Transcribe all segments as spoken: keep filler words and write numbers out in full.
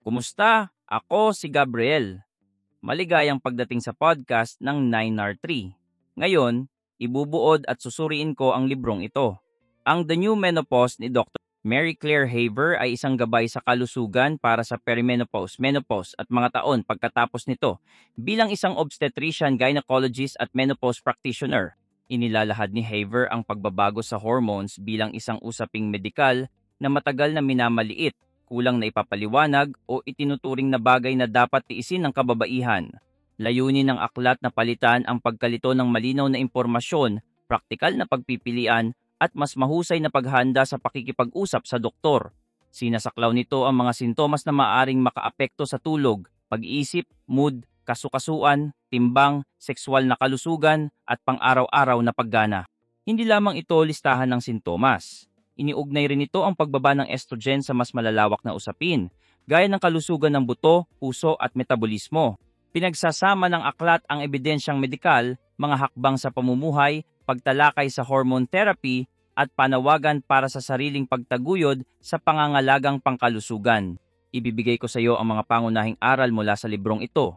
Kumusta? Ako si Gabriel. Maligayang pagdating sa podcast ng nine R three. Ngayon, ibubuod at susuriin ko ang librong ito. Ang The New Menopause ni Doctor Mary Claire Haver ay isang gabay sa kalusugan para sa perimenopause, menopause at mga taon pagkatapos nito. Bilang isang obstetrician, gynecologist at menopause practitioner, inilalahad ni Haver ang pagbabago sa hormones bilang isang usaping medikal na matagal na minamaliit, kulang na ipapaliwanag o itinuturing na bagay na dapat tiisin ng kababaihan. Layunin ng aklat na palitan ang pagkalito ng malinaw na impormasyon, praktikal na pagpipilian, at mas mahusay na paghahanda sa pakikipag-usap sa doktor. Sinasaklaw nito ang mga sintomas na maaaring makaapekto sa tulog, pag-iisip, mood, kasukasuan, timbang, sexual na kalusugan, at pang-araw-araw na paggana. Hindi lamang ito listahan ng sintomas. Iniugnay rin ito ang pagbaba ng estrogen sa mas malalawak na usapin, gaya ng kalusugan ng buto, puso at metabolismo. Pinagsasama ng aklat ang ebidensyang medikal, mga hakbang sa pamumuhay, pagtalakay sa hormone therapy, at panawagan para sa sariling pagtaguyod sa pangangalagang pangkalusugan. Ibibigay ko sa iyo ang mga pangunahing aral mula sa librong ito.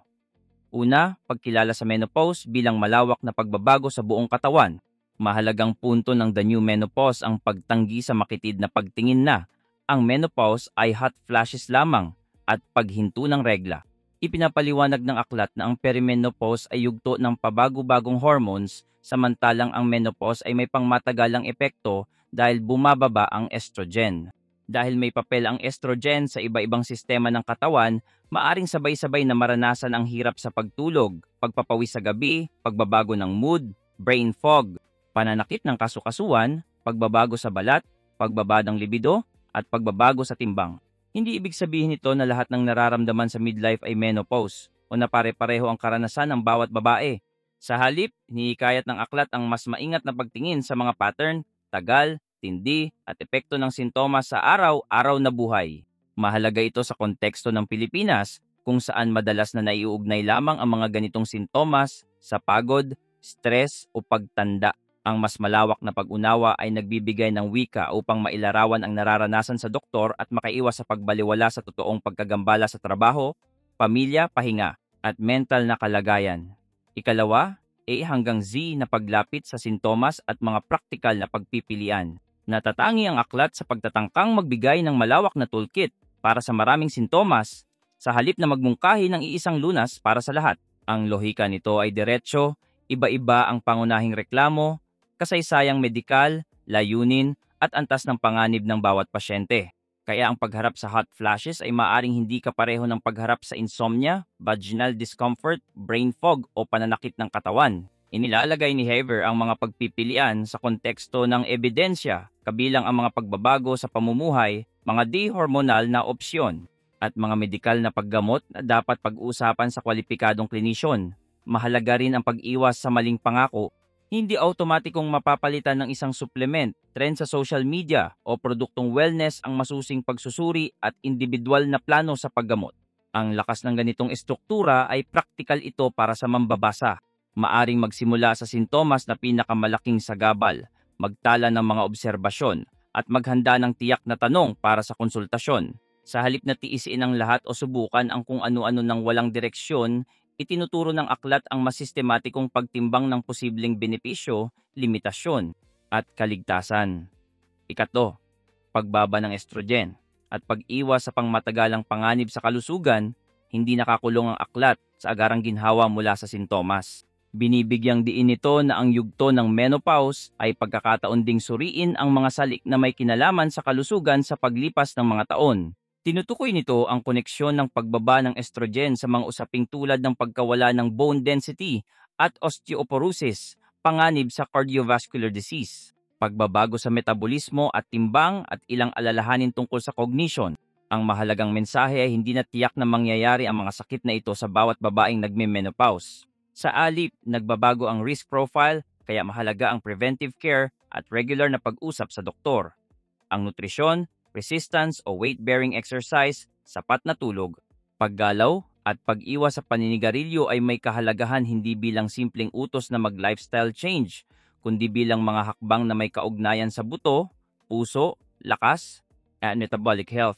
Una, pagkilala sa menopause bilang malawak na pagbabago sa buong katawan. Mahalagang punto ng The New Menopause ang pagtanggi sa makitid na pagtingin na ang menopause ay hot flashes lamang at paghinto ng regla. Ipinapaliwanag ng aklat na ang perimenopause ay yugto ng pabago-bagong hormones, samantalang ang menopause ay may pangmatagalang epekto dahil bumababa ang estrogen. Dahil may papel ang estrogen sa iba-ibang sistema ng katawan, maaring sabay-sabay na maranasan ang hirap sa pagtulog, pagpapawis sa gabi, pagbabago ng mood, brain fog, pananakit ng kasukasuan, pagbabago sa balat, pagbaba ng libido, at pagbabago sa timbang. Hindi ibig sabihin nito na lahat ng nararamdaman sa midlife ay menopause o na pare-pareho ang karanasan ng bawat babae. Sa halip, hinihikayat ng aklat ang mas maingat na pagtingin sa mga pattern, tagal, tindi, at epekto ng sintomas sa araw-araw na buhay. Mahalaga ito sa konteksto ng Pilipinas, kung saan madalas na naiuugnay lamang ang mga ganitong sintomas sa pagod, stress o pagtanda. Ang mas malawak na pag-unawa ay nagbibigay ng wika upang mailarawan ang nararanasan sa doktor at makaiwas sa pagbaliwala sa totoong pagkagambala sa trabaho, pamilya, pahinga, at mental na kalagayan. Ikalawa, A hanggang Z na paglapit sa sintomas at mga praktikal na pagpipilian. Natatangi ang aklat sa pagtatangkang magbigay ng malawak na toolkit para sa maraming sintomas sa halip na magmungkahi ng iisang lunas para sa lahat. Ang lohika nito ay diretsyo, iba-iba ang pangunahing reklamo, kasaysayang medikal, layunin, at antas ng panganib ng bawat pasyente. Kaya ang pagharap sa hot flashes ay maaring hindi kapareho ng pagharap sa insomnia, vaginal discomfort, brain fog o pananakit ng katawan. Inilalagay ni Haver ang mga pagpipilian sa konteksto ng ebidensya, kabilang ang mga pagbabago sa pamumuhay, mga di-hormonal na opsyon, at mga medikal na paggamot na dapat pag-usapan sa kwalipikadong klinisyon. Mahalaga rin ang pag-iwas sa maling pangako. Hindi automatikong mapapalitan ng isang supplement, trend sa social media o produktong wellness ang masusing pagsusuri at individual na plano sa paggamot. Ang lakas ng ganitong estruktura ay praktikal ito para sa mambabasa. Maaring magsimula sa sintomas na pinakamalaking sagabal, magtala ng mga obserbasyon, at maghanda ng tiyak na tanong para sa konsultasyon. Sa halip na tiisin ang lahat o subukan ang kung ano-ano ng walang direksyon, itinuturo ng aklat ang mas sistematikong pagtimbang ng posibleng benepisyo, limitasyon, at kaligtasan. Ikatlo, pagbaba ng estrogen at pag-iwas sa pangmatagalang panganib sa kalusugan. Hindi nakakulong ang aklat sa agarang ginhawa mula sa sintomas. Binibigyang diin nito na ang yugto ng menopause ay pagkakataon ding suriin ang mga salik na may kinalaman sa kalusugan sa paglipas ng mga taon. Tinutukoy nito ang koneksyon ng pagbaba ng estrogen sa mga usaping tulad ng pagkawala ng bone density at osteoporosis, panganib sa cardiovascular disease, pagbabago sa metabolismo at timbang at ilang alalahanin tungkol sa cognition. Ang mahalagang mensahe ay hindi na tiyak na mangyayari ang mga sakit na ito sa bawat babaeng nagme-menopause. Sa alip, nagbabago ang risk profile, kaya mahalaga ang preventive care at regular na pag-usap sa doktor. Ang nutrisyon, resistance o weight-bearing exercise, sapat na tulog, paggalaw, at pag-iwas sa paninigarilyo ay may kahalagahan hindi bilang simpleng utos na mag-lifestyle change, kundi bilang mga hakbang na may kaugnayan sa buto, puso, lakas, at metabolic health.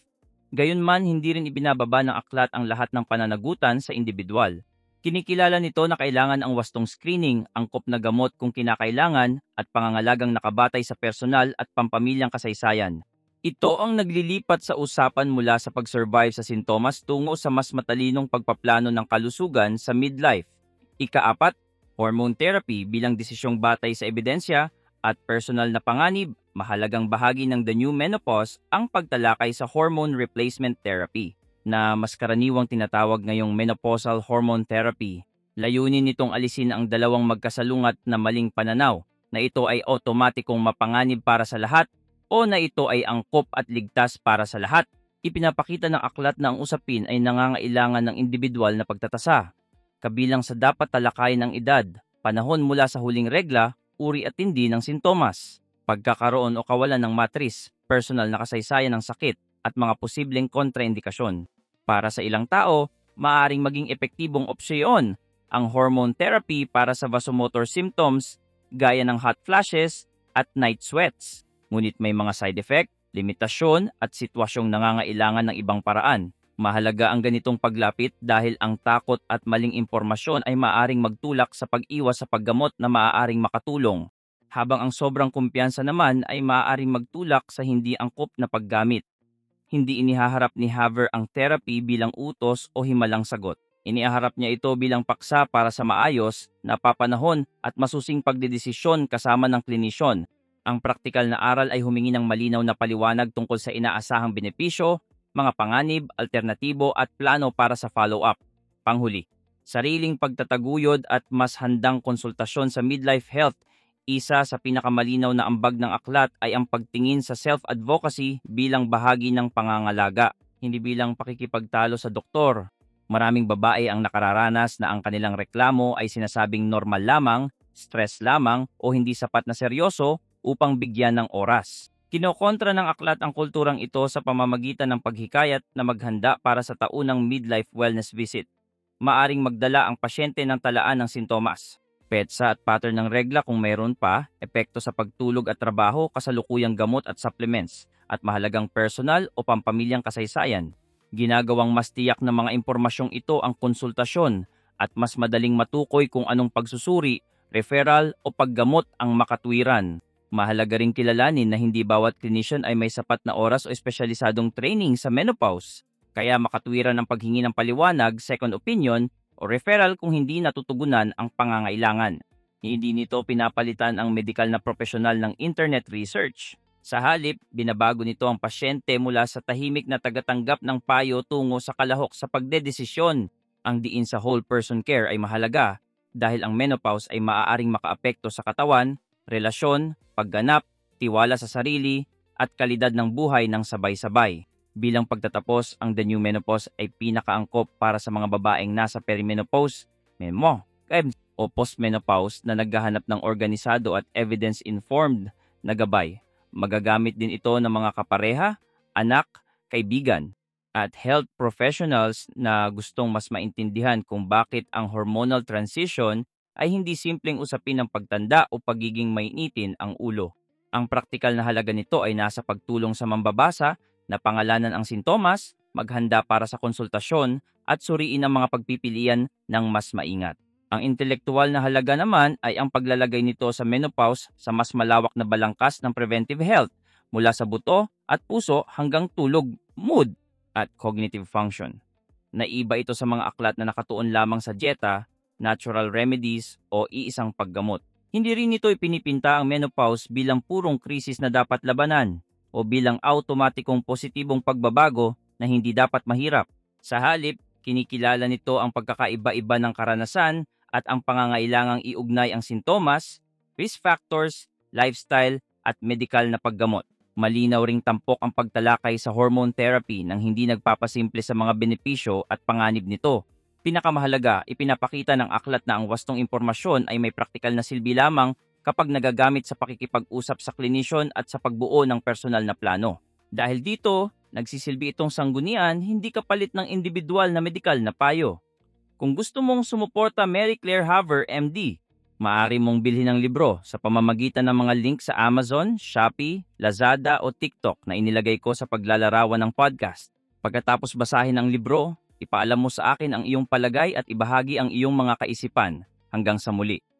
Gayunman, hindi rin ibinababa ng aklat ang lahat ng pananagutan sa individual. Kinikilala nito na kailangan ang wastong screening, angkop na gamot kung kinakailangan, at pangangalagang nakabatay sa personal at pampamilyang kasaysayan. Ito ang naglilipat sa usapan mula sa pag-survive sa sintomas tungo sa mas matalinong pagpaplano ng kalusugan sa midlife. Ikaapat, hormone therapy bilang desisyong batay sa ebidensya at personal na panganib. Mahalagang bahagi ng the new menopause ang pagtalakay sa hormone replacement therapy, na mas karaniwang tinatawag ngayong menopausal hormone therapy. Layunin nitong alisin ang dalawang magkasalungat na maling pananaw na ito ay otomatikong mapanganib para sa lahat o na ito ay angkop at ligtas para sa lahat. Ipinapakita ng aklat na ang usapin ay nangangailangan ng individual na pagtatasa, kabilang sa dapat talakayin ng edad, panahon mula sa huling regla, uri at tindi ng sintomas, pagkakaroon o kawalan ng matris, personal na kasaysayan ng sakit, at mga posibleng kontraindikasyon. Para sa ilang tao, maaaring maging epektibong opsyon ang hormone therapy para sa vasomotor symptoms gaya ng hot flashes at night sweats. Ngunit may mga side effect, limitasyon at sitwasyong nangangailangan ng ibang paraan. Mahalaga ang ganitong paglapit dahil ang takot at maling impormasyon ay maaaring magtulak sa pag-iwas sa paggamot na maaaring makatulong, habang ang sobrang kumpiyansa naman ay maaaring magtulak sa hindi angkop na paggamit. Hindi inihaharap ni Haver ang therapy bilang utos o himalang sagot. Inihaharap niya ito bilang paksa para sa maayos, napapanahon at masusing pagdedesisyon kasama ng klinisyon. Ang praktikal na aral ay humingi ng malinaw na paliwanag tungkol sa inaasahang benepisyo, mga panganib, alternatibo at plano para sa follow-up. Panghuli, sariling pagtataguyod at mas handang konsultasyon sa midlife health. Isa sa pinakamalinaw na ambag ng aklat ay ang pagtingin sa self-advocacy bilang bahagi ng pangangalaga, hindi bilang pakikipagtalo sa doktor. Maraming babae ang nakararanas na ang kanilang reklamo ay sinasabing normal lamang, stress lamang o hindi sapat na seryoso upang bigyan ng oras. Kinokontra ng aklat ang kulturang ito sa pamamagitan ng paghikayat na maghanda para sa taunang midlife wellness visit. Maaring magdala ang pasyente ng talaan ng sintomas, petsa at pattern ng regla kung mayroon pa, epekto sa pagtulog at trabaho, kasalukuyang gamot at supplements, at mahalagang personal o pampamilyang kasaysayan. Ginagawang mas tiyak na mga impormasyong ito ang konsultasyon at mas madaling matukoy kung anong pagsusuri, referral o paggamot ang makatwiran. Mahalaga ring kilalanin na hindi bawat clinician ay may sapat na oras o espesyalisadong training sa menopause, kaya makatwiran ang paghingi ng paliwanag, second opinion, o referral kung hindi natutugunan ang pangangailangan. Hindi nito pinapalitan ang medikal na profesional ng internet research. Sa halip, binabago nito ang pasyente mula sa tahimik na tagatanggap ng payo tungo sa kalahok sa pagdedesisyon. Ang diin sa whole person care ay mahalaga dahil ang menopause ay maaaring makaapekto sa katawan, relasyon, pagganap, tiwala sa sarili, at kalidad ng buhay ng sabay-sabay. Bilang pagtatapos, ang the new menopause ay pinakaangkop para sa mga babaeng nasa perimenopause, memo, o postmenopause na naghahanap ng organisado at evidence-informed na gabay. Magagamit din ito ng mga kapareha, anak, kaibigan, at health professionals na gustong mas maintindihan kung bakit ang hormonal transition ay hindi simpleng usapin ng pagtanda o pagiging mainitin ang ulo. Ang praktikal na halaga nito ay nasa pagtulong sa mambabasa na pangalanan ang sintomas, maghanda para sa konsultasyon, at suriin ang mga pagpipilian ng mas maingat. Ang intelektual na halaga naman ay ang paglalagay nito sa menopause sa mas malawak na balangkas ng preventive health, mula sa buto at puso hanggang tulog, mood, at cognitive function. Naiba ito sa mga aklat na nakatuon lamang sa dieta, natural remedies o iisang paggamot. Hindi rin ito ipinipinta ang menopause bilang purong krisis na dapat labanan o bilang automatikong positibong pagbabago na hindi dapat mahirap. Sa halip, kinikilala nito ang pagkakaiba-iba ng karanasan at ang pangangailangang iugnay ang sintomas, risk factors, lifestyle at medikal na paggamot. Malinaw ring tampok ang pagtalakay sa hormone therapy nang hindi nagpapasimple sa mga benepisyo at panganib nito. Pinakamahalaga, ipinapakita ng aklat na ang wastong impormasyon ay may praktikal na silbi lamang kapag nagagamit sa pakikipag-usap sa clinician at sa pagbuo ng personal na plano. Dahil dito, nagsisilbi itong sanggunian, hindi kapalit ng individual na medikal na payo. Kung gusto mong sumuporta Mary Claire Haver, M D, maaari mong bilhin ang libro sa pamamagitan ng mga link sa Amazon, Shopee, Lazada o TikTok na inilagay ko sa paglalarawan ng podcast. Pagkatapos basahin ang libro, ipaalam mo sa akin ang iyong palagay at ibahagi ang iyong mga kaisipan. Hanggang sa muli.